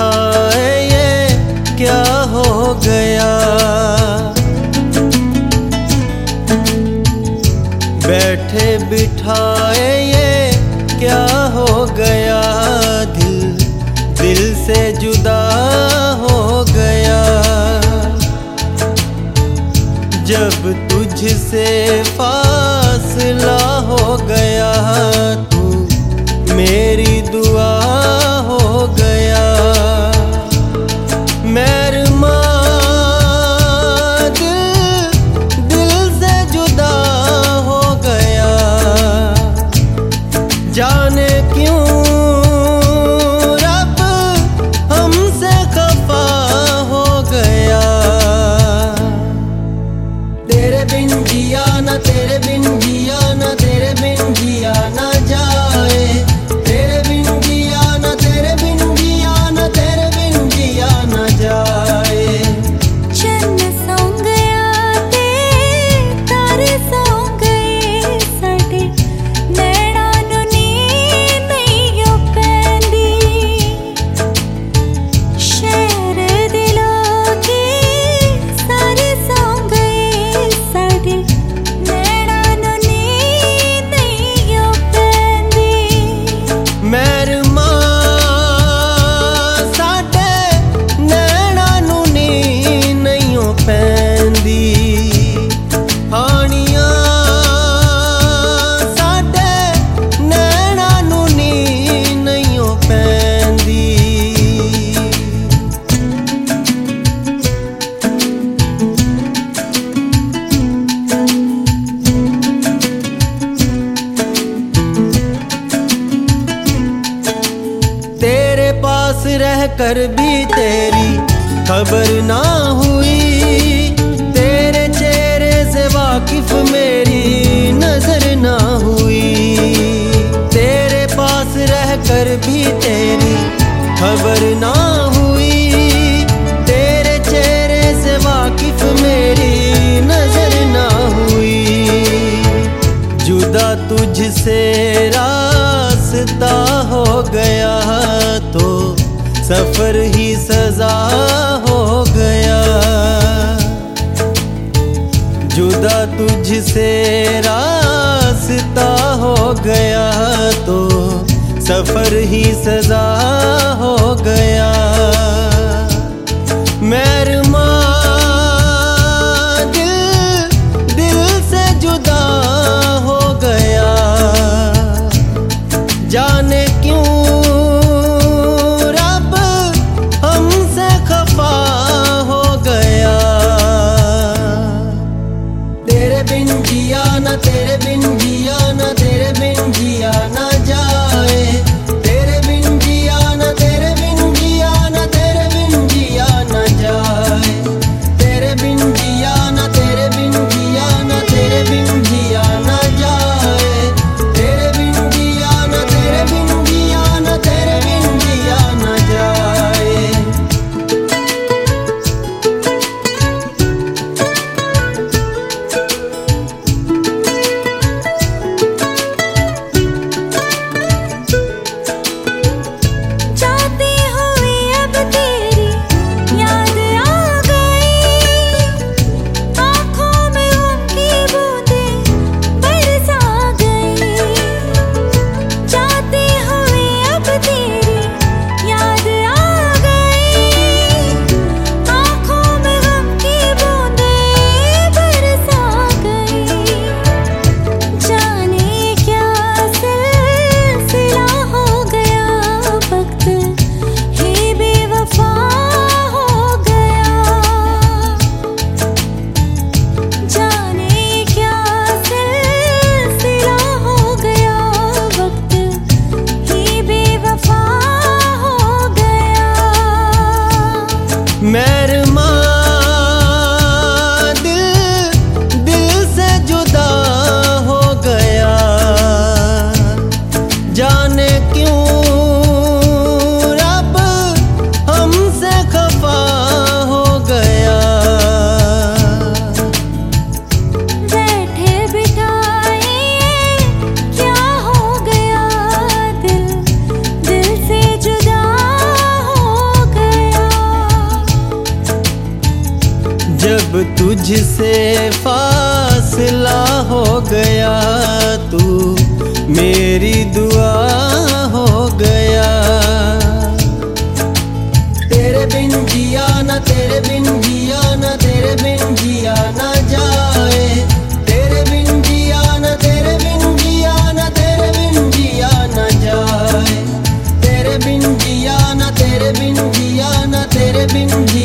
बिठाए ये क्या हो गया। बैठे बिठाए ये क्या हो गया। दिल से जुदा हो गया। जब तुझसे फासला हो गया तू मेरी दुआ हो गया। मेहरमा दिल से जुदा हो गया। जाने क्यों रब हमसे खफा हो गया। तेरे बिन जिया ना, तेरे बिन जिया ना, तेरे बिन जिया ना जाए। तेरे बिन जिया ना, तेरे बिन जिया ना, तेरे बिन जिया ना जाए। चन्न सौ गया ते तारे सौ गए साडे नैना नूं नींद नहीं पैंदी। शहर दे लोग सारे सौ गए साडे नैना नूं नींद नहीं पैंदी। मेहरमा साडे नैना नूं नींद नहीं पैंदी। हानियां साडे नैना नूं नींद नहीं पैंदी। तेरे पास रह कर भी तेरी खबर ना हुई। तेरे चेहरे से वाकिफ मेरी नजर ना हुई। तेरे पास रह कर भी तेरी खबर ना हुई। तेरे चेहरे से वाकिफ मेरी नजर ना हुई। जुदा तुझसे रास्ता हो गया तो सफर ही सजा हो गया। जुदा तुझसे रास्ता हो गया तो सफर ही सजा हो गया। मेहरमा दिल से जुदा हो गया। जाने क्यों रब हमसे खफा हो गया। तेरे बिन जिया ना, तेरे बिन जिया ना, तेरे बिन जिया ना जाए। तेरे बिन जिया ना, तेरे बिन जिया ना, तेरे बिन जिया ना जाए। तेरे बिन जिया ना, तेरे बिन जिया ना, तेरे बिन जिया ना जाए। तेरे बिन जिया ना, तेरे बिन जिया ना, तेरे बिन जिया ना जाए। जाते हुए अब तेरी याद आ गई। आँखों में उनकी बूंदें बरसा गई। जाते हुए अब तेरी याद आ गई। आँखों में उनकी बूंदें बरसा गई। जाने क्या सिलसिला हो गया। वक्त ही बेवफा हो गया। जाने क्या सिलसिला हो गया। वक्त ही बेवफा हो गया। मेहरमा दिल से जुदा हो गया। जाने क्यों रब हमसे खफा हो गया। बैठे बिठाए क्या हो गया। दिल से जुदा हो गया। जब तुझसे फासला हो गया, तू मेरी दुआ हो गया। तेरे बिन जिया ना, तेरे बिन जिया ना, तेरे बिन जिया ना जाए। तेरे बिन जिया ना, तेरे बिन जिया ना, तेरे बिन जिया ना जाए। तेरे बिन जिया ना, तेरे बिन जिया ना, तेरे बिन